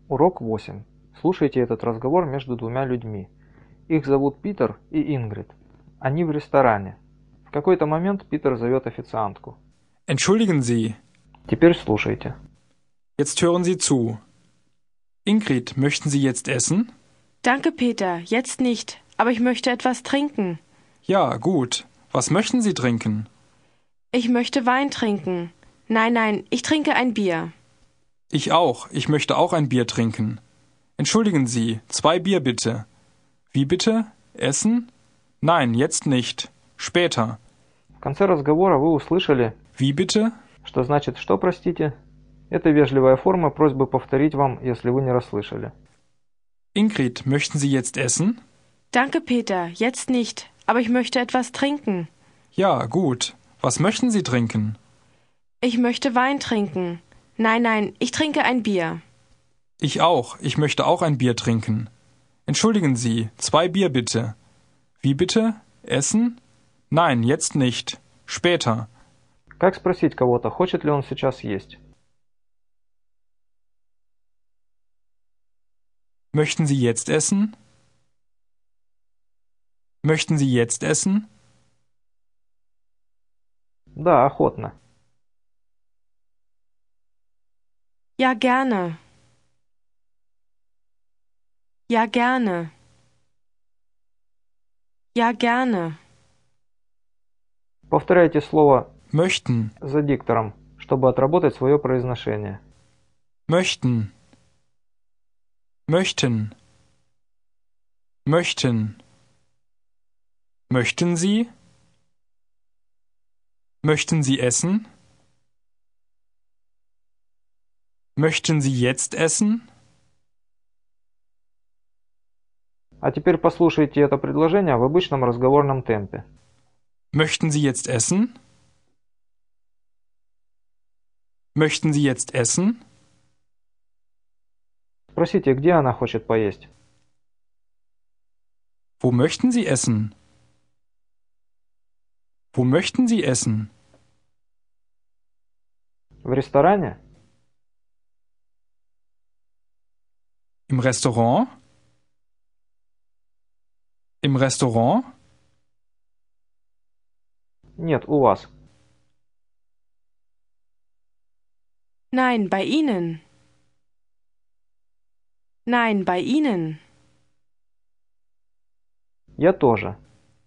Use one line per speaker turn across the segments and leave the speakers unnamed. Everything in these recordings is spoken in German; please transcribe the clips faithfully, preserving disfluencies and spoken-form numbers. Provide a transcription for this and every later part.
Урок восемь. Слушайте этот разговор между двумя людьми. Их зовут Питер и Ингрид. Они в ресторане. В какой-то момент Питер зовет официантку.
Entschuldigen Sie,
Теперь слушайте.
jetzt hören Sie zu. Ingrid, möchten Sie jetzt essen?
Danke, Peter, jetzt nicht, aber ich möchte etwas trinken.
Ja, gut. Was möchten Sie trinken?
Ich möchte Wein trinken. Nein, nein, ich trinke ein Bier.
Ich auch. Ich möchte auch ein Bier trinken. Entschuldigen Sie, zwei Bier bitte. Wie bitte? Essen? Nein, jetzt nicht. Später.
В конце разговора вы услышали,
Wie bitte?
что значит «что, простите?». Это вежливая форма просьбы повторить вам, если вы не расслышали.
Ingrid, möchten Sie jetzt essen?
Danke, Peter, jetzt nicht, aber ich möchte etwas trinken.
Ja, gut. Was möchten Sie trinken?
Ich möchte Wein trinken. Nein, nein, ich trinke ein Bier.
Ich auch. Ich möchte auch ein Bier trinken. Entschuldigen Sie, zwei Bier bitte. Wie bitte? Essen? Nein, jetzt nicht. Später.
Как спросить кого-то, хочет ли он сейчас есть?
Möchten Sie jetzt essen? Möchten Sie jetzt essen?
Да, охотно.
Ja, gerne. Ja, gerne. Ja, gerne.
Повторяйте слово
Möchten,
за диктором, чтобы отработать свое произношение.
möchten, möchten, möchten. Möchten Sie? Möchten Sie essen? Möchten Sie jetzt essen?
А теперь послушайте это предложение в обычном разговорном темпе.
Möchten Sie jetzt essen? Möchten Sie jetzt essen?
Спросите, где она хочет поесть.
Wo möchten Sie essen? Wo möchten Sie essen?
В ресторане?
Im Restaurant? Im Restaurant?
Нет, у вас.
Nein, bei Ihnen. Nein, bei Ihnen.
Я тоже.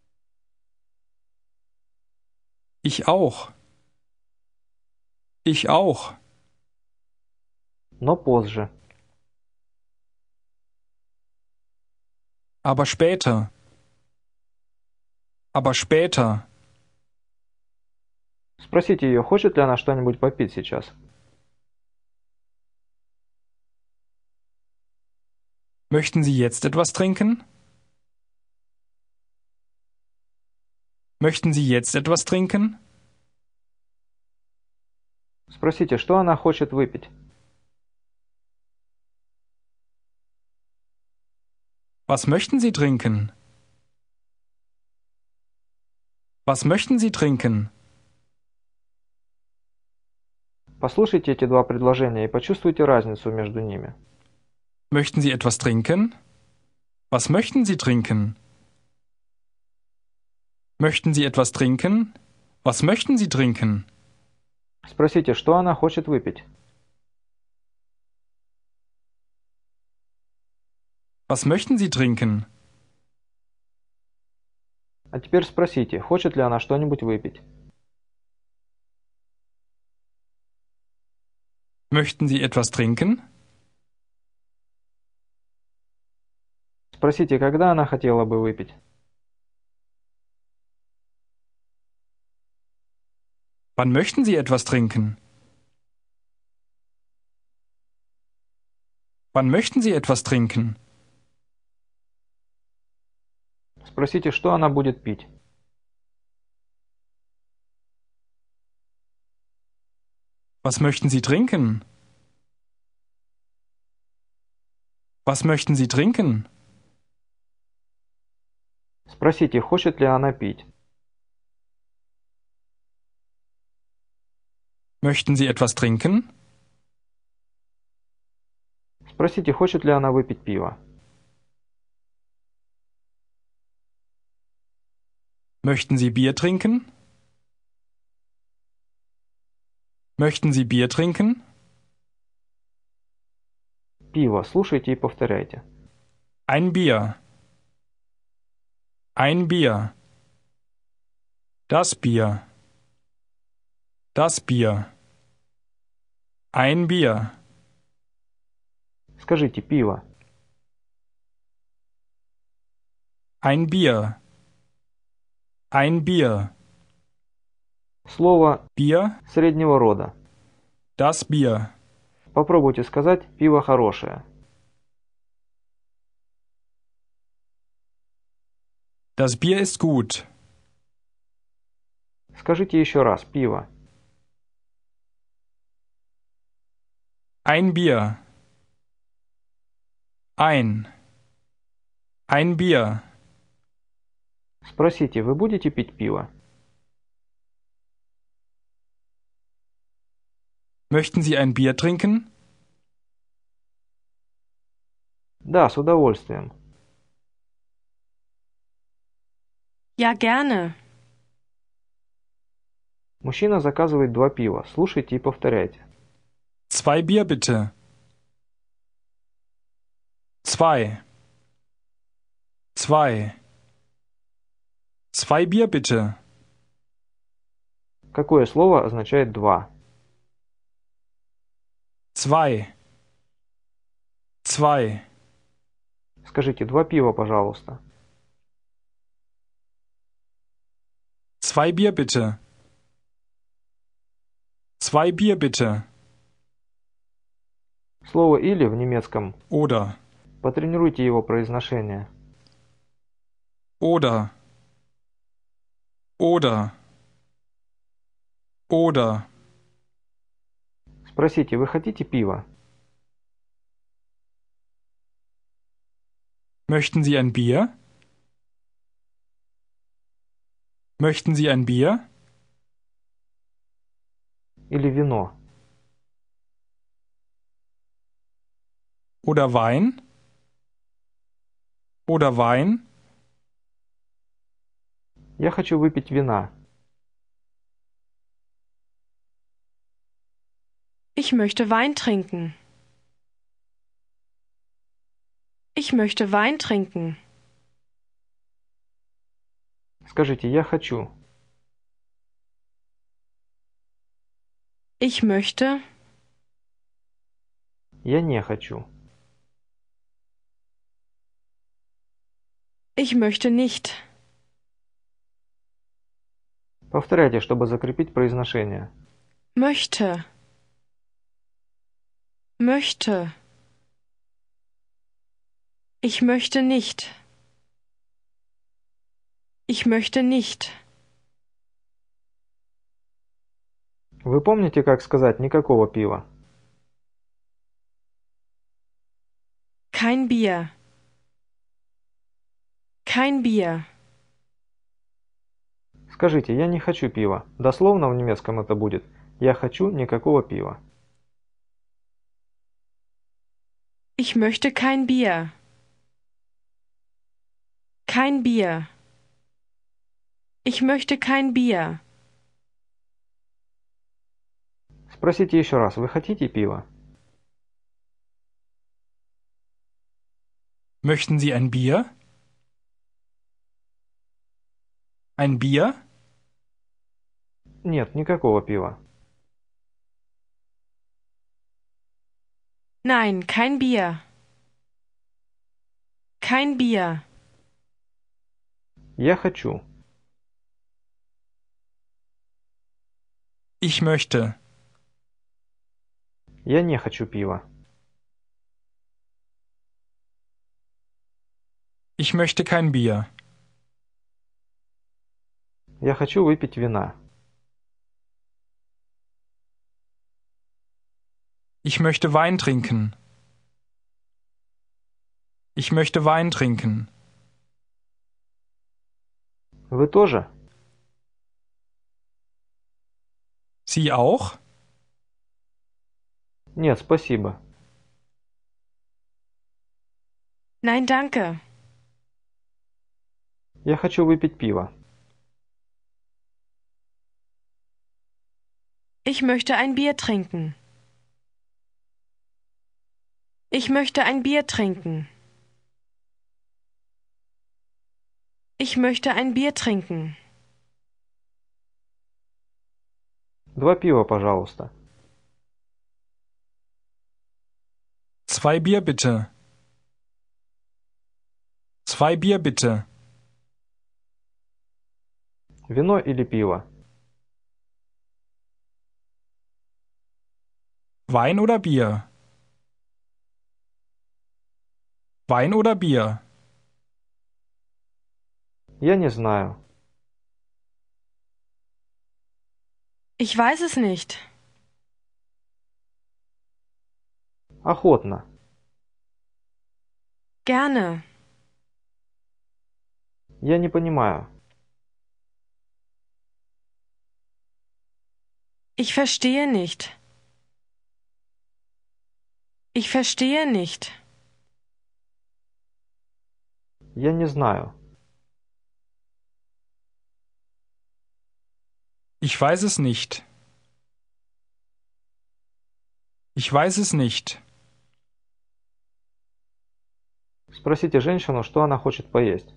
Ich auch. Ich auch.
Но позже.
Aber später. Aber später.
Спросите ее, хочет ли она что-нибудь попить сейчас.
Möchten Sie jetzt etwas trinken? Möchten Sie jetzt etwas trinken?
Спросите, что она хочет выпить.
Was möchten Sie trinken? Was möchten Sie trinken?
Послушайте эти два предложения и почувствуйте разницу между ними.
Möchten Sie etwas trinken? Was möchten Sie trinken? Möchten Sie etwas trinken? Was möchten Sie trinken?
Спросите, что она хочет выпить.
Was möchten Sie trinken?
А теперь спросите, хочет ли она что-нибудь выпить.
Möchten Sie etwas trinken?
Спросите, когда она хотела бы выпить.
Wann möchten Sie etwas trinken? Wann möchten Sie etwas trinken?
Спросите, что она будет пить.
Was möchten Sie trinken? Was möchten Sie trinken?
Спросите, хочет ли она пить.
Möchten Sie etwas trinken?
Спросите, хочет ли она выпить пиво.
Möchten Sie Bier trinken? Möchten Sie Bier trinken?
Пиво. Слушайте и повторяйте.
Ein Bier. Ein Bier. Das Bier. Das Bier. Ein Bier.
Скажите пиво.
Ein Bier. Ein Bier.
Слово
Bier.
среднего рода.
Das Bier.
Попробуйте сказать «пиво хорошее».
Das Bier ist gut.
Скажите еще раз «пиво».
Ein Bier. Ein. Ein Bier.
Спросите, вы будете пить пиво?
Möchten Sie ein Bier trinken?
Да, с удовольствием.
Ja, gerne.
Мужчина заказывает два пива. Слушайте и повторяйте.
Zwei Bier bitte. Zwei. Zwei. Zwei Bier bitte.
Какое слово означает «два»?
Zwei. Zwei.
Скажите «два пива, пожалуйста».
Zwei Bier bitte. Zwei Bier bitte.
Слово «или» в немецком.
Oder.
Потренируйте его произношение.
Oder. Oder. Oder.
Спросите, вы хотите пиво?
Möchten Sie ein Bier? Möchten Sie ein Bier?
Или вино?
Oder Wein? Oder Wein?
Я хочу выпить вина.
Ich möchte Wein trinken. Ich möchte Wein trinken.
Скажите «я хочу».
Ich möchte.
Я не хочу.
Ich möchte nicht.
Повторяйте, чтобы закрепить произношение.
Möchte. Möchte. Ich möchte nicht. Ich möchte nicht.
Вы помните, как сказать «никакого пива»?
Kein Bier. Kein Bier.
Скажите «я не хочу пива». Дословно в немецком это будет «я хочу никакого пива».
Ich möchte kein Bier. Kein Bier. Ich möchte kein Bier.
Спросите еще раз, вы хотите пива?
Möchten Sie ein Bier? Ein Bier?
Нет, никакого пива.
Nein, kein Bier. Kein Bier.
Я хочу.
Ich möchte.
Я не хочу пива.
Ich möchte kein Bier.
Я хочу выпить вина.
Ich möchte Wein trinken. Ich möchte Wein trinken.
Вы тоже?
Sie auch?
Нет, спасибо.
Nein, danke.
Я хочу выпить пиво.
Ich möchte ein Bier trinken. Ich möchte ein Bier trinken. Ich möchte ein Bier trinken.
Два пива, пожалуйста.
Zwei Bier bitte. Zwei Bier bitte.
Вино или пиво?
Wein oder Bier? Wein oder Bier?
Я не знаю.
Ich weiß es nicht.
Охотно.
Gerne.
Я не понимаю.
Ich verstehe nicht. Ich verstehe nicht.
Я не знаю.
Ich weiß es nicht. Ich weiß es nicht.
Спросите женщину, что она хочет поесть.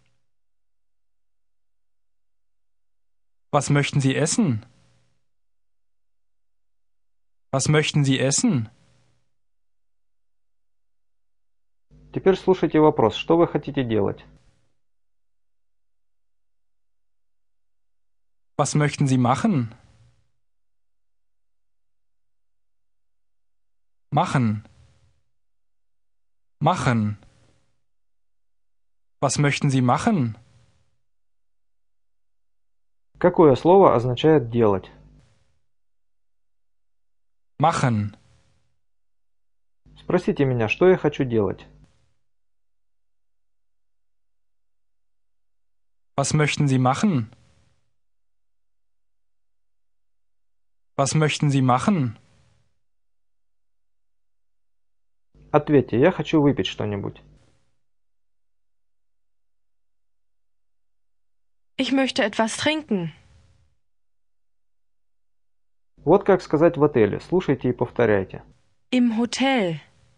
Was möchten Sie essen? Was möchten Sie essen?
Теперь слушайте вопрос. Что вы хотите делать?
Was möchten Sie machen? Machen. Machen. Was möchten Sie machen?
Какое слово означает делать?
Machen.
Спросите меня, что я хочу делать.
Was möchten Sie machen? Was möchten Sie machen?
Ответьте, я хочу выпить что-нибудь.
Ich möchte etwas trinken.
Вот как сказать в отеле. Слушайте и повторяйте.
Im Hotel.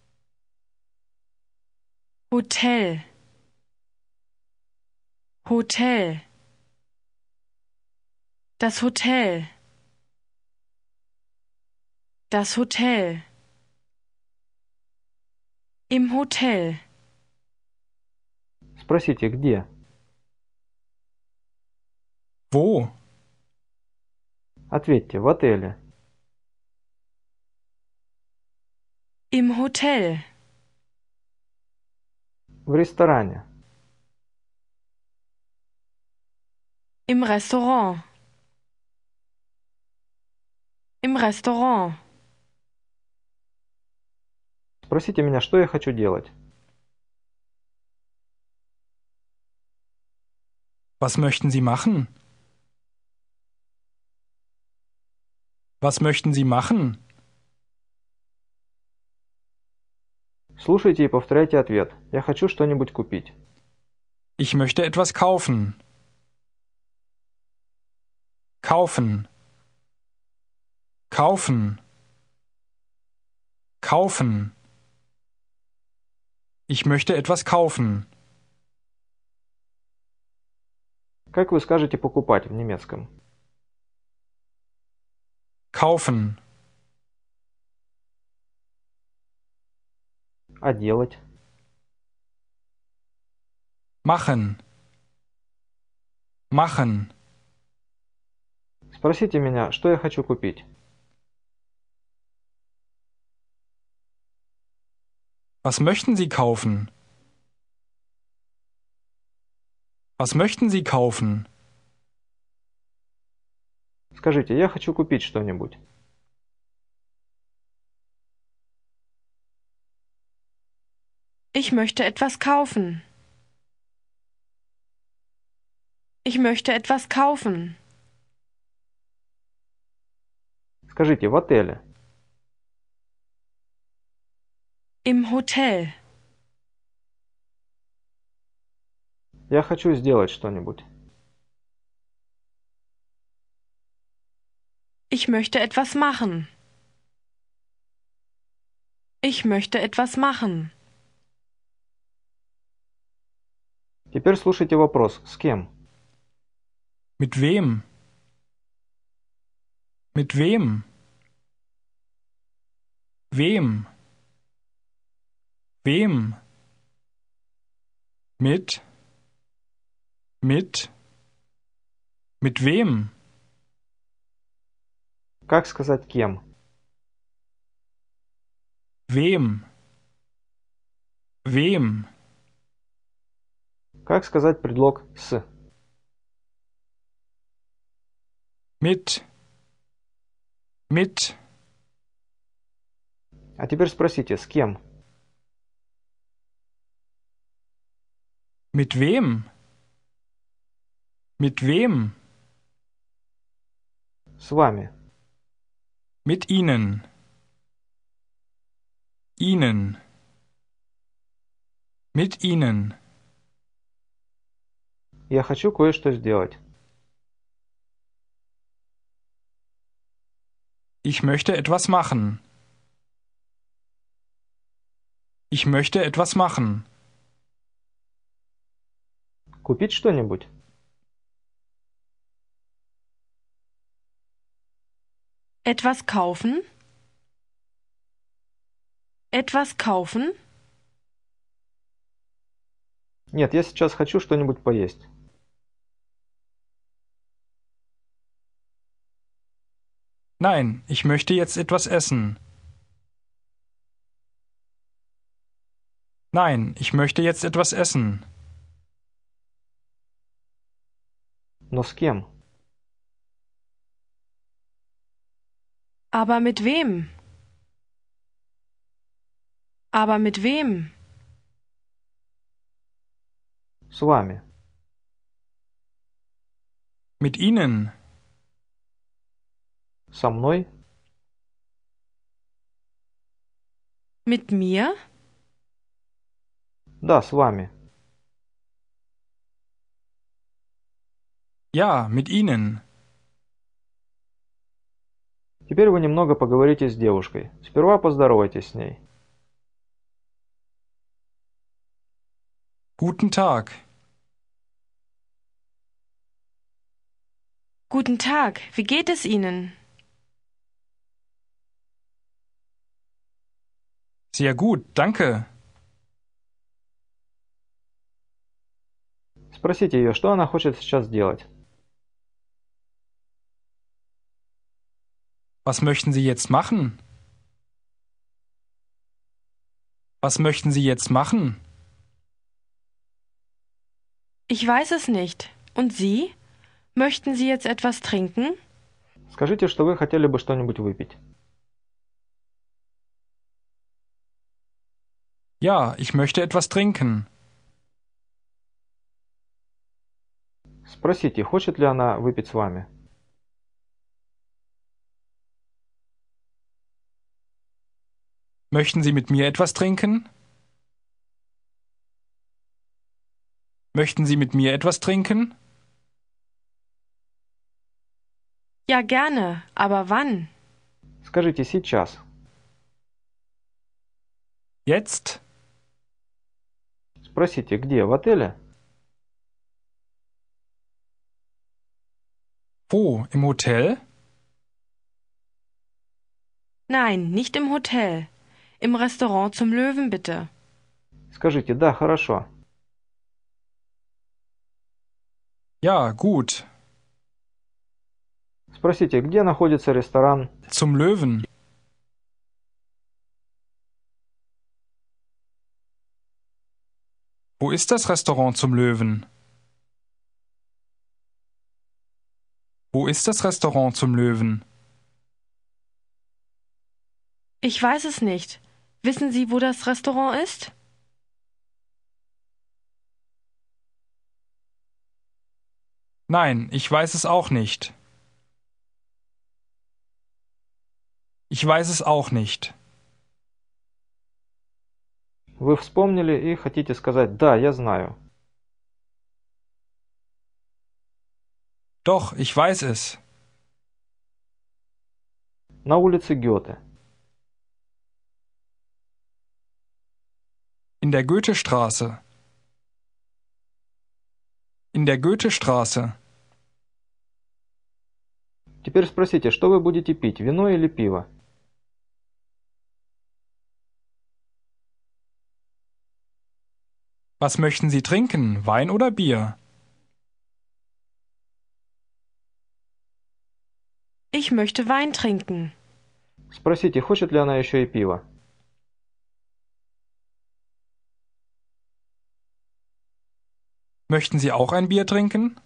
Hotel. Hotel. Das Hotel. Das Hotel. Im Hotel.
Спросите, где?
Wo?
Ответьте, в отеле.
Im Hotel.
В ресторане.
Im Restaurant. Im Restaurant.
Спросите меня, что я хочу делать.
Was möchten Sie machen? Was möchten Sie machen?
Слушайте и повторяйте ответ. Я хочу что-нибудь купить.
Ich möchte etwas kaufen. Kaufen. Kaufen. Kaufen. Ich möchte etwas kaufen.
Как вы скажете покупать в немецком?
Kaufen.
А делать?
Machen. Machen.
Спросите меня, что я хочу купить.
Was möchten Sie kaufen? Was möchten Sie kaufen?
Скажите, я хочу купить что-нибудь.
Ich möchte etwas kaufen. Ich möchte etwas kaufen.
Скажите, в отеле.
Im Hotel.
Я хочу сделать что-нибудь.
Ich möchte etwas machen. Ich möchte etwas machen.
Теперь слушайте вопрос. С кем?
Mit wem? Mit wem? Wem? Wem? Mit? Mit? Mit wem?
Как сказать кем?
Wem? Wem?
Как сказать предлог «с»?
Mit? Mit?
А теперь спросите, с кем?
Mit wem? Mit wem?
С вами.
Mit Ihnen. Ihnen. Mit Ihnen.
Я хочу кое-что сделать.
Ich möchte etwas machen. Ich möchte etwas machen.
Купить что-нибудь?
Etwas kaufen? Etwas kaufen?
Нет, я сейчас хочу что-нибудь поесть.
Nein, ich möchte jetzt etwas essen. Nein, ich möchte jetzt etwas essen.
Но с кем?
Aber mit wem? Aber mit wem?
С вами.
Mit Ihnen.
Со мной?
Mit mir?
Да, с вами.
Ja, mit Ihnen.
Теперь вы немного поговорите с девушкой. Сперва поздоровайтесь с ней.
Guten Tag.
Guten Tag, wie geht es Ihnen?
Sehr gut, danke.
Спросите ее, что она хочет сейчас делать.
Was möchten Sie jetzt machen? Was möchten Sie jetzt machen?
Ich weiß es nicht. Und Sie? Möchten Sie jetzt etwas trinken?
Скажите, что вы хотели бы что-нибудь выпить.
Ja, ich möchte etwas trinken.
Спросите, хочет ли она выпить с вами.
Möchten Sie mit mir etwas trinken? Möchten Sie mit mir etwas trinken?
Ja, gerne. Aber wann?
Скажите сейчас.
Jetzt?
Спросите, где? В отеле?
Wo? Im Hotel?
Nein, nicht im Hotel. Im Restaurant zum Löwen, bitte.
Скажите, да, хорошо.
Ja, gut.
Спросите, где находится ресторан?
Zum Löwen. Wo ist das Restaurant zum Löwen? Wo ist das Restaurant zum Löwen?
Ich weiß es nicht. Wissen Sie, wo das Restaurant ist?
Nein, ich weiß es auch nicht. Ich weiß es auch nicht.
Вы вспомнили и хотите сказать «да, я знаю».
Doch, ich weiß es.
На улице Гёте.
In der Goethestraße. In der Goethestraße.
Теперь спросите, что вы будете пить, вино или пиво?
Was möchten Sie trinken, Wein oder Bier?
Ich möchte Wein trinken.
Спросите, хочет ли она еще и пиво.
Möchten Sie auch ein Bier trinken?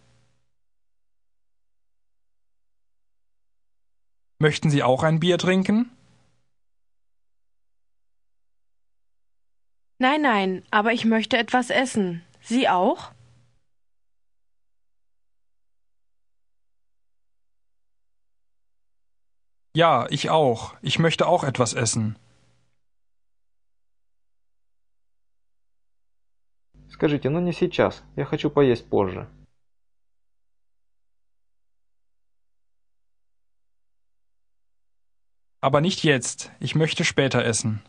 Möchten Sie auch ein Bier trinken?
Nein, nein, aber ich möchte etwas essen. Sie auch?
Ja, ich auch. Ich möchte auch etwas essen.
Скажите, ну не сейчас, я хочу поесть позже.
Aber nicht jetzt. Ich möchte später essen.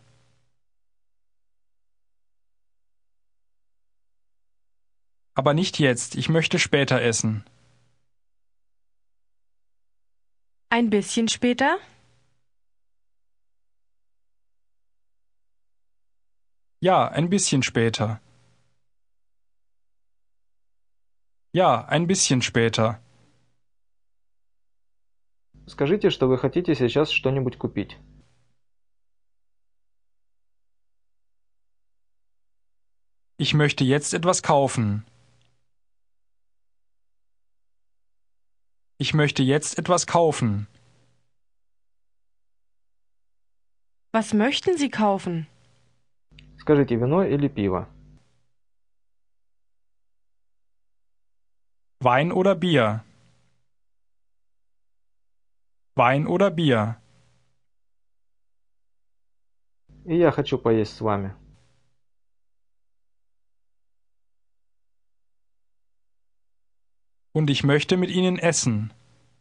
Aber nicht jetzt. Ich möchte später essen.
Ein bisschen später?
Ja, ein bisschen später. Ja, ein bisschen später.
Скажите, что вы хотите сейчас что-нибудь купить.
Ich möchte jetzt etwas kaufen. Ich möchte jetzt etwas kaufen.
Was möchten Sie kaufen?
Скажите, вино или пиво.
Wein oder Bier? Wein oder Bier?
И я хочу поесть с вами.
Und ich möchte mit Ihnen essen.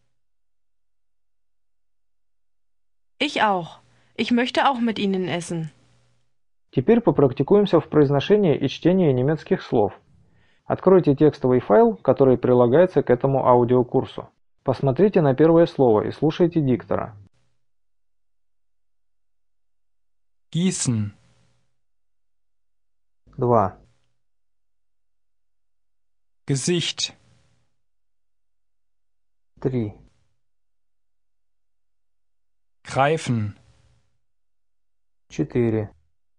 Ich auch. Ich möchte auch mit Ihnen essen.
Теперь попрактикуемся в произношении и чтении немецких слов. Откройте текстовый файл, который прилагается к этому аудиокурсу. Посмотрите на первое слово и слушайте диктора.
Gießen.
два.
Gesicht.
три.
Greifen.
четыре.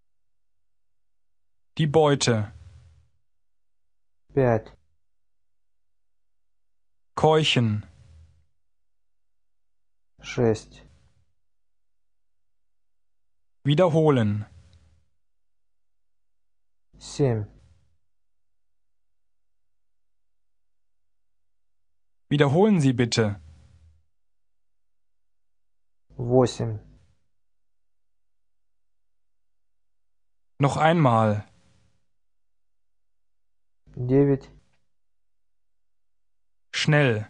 Die Beute.
пять.
Keuchen.
шесть.
Wiederholen.
семь.
Wiederholen Sie bitte.
восемь.
Noch einmal.
девять.
Schnell.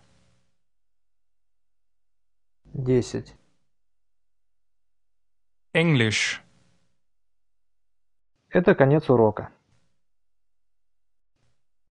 десять.
Englisch.
Это конец урока.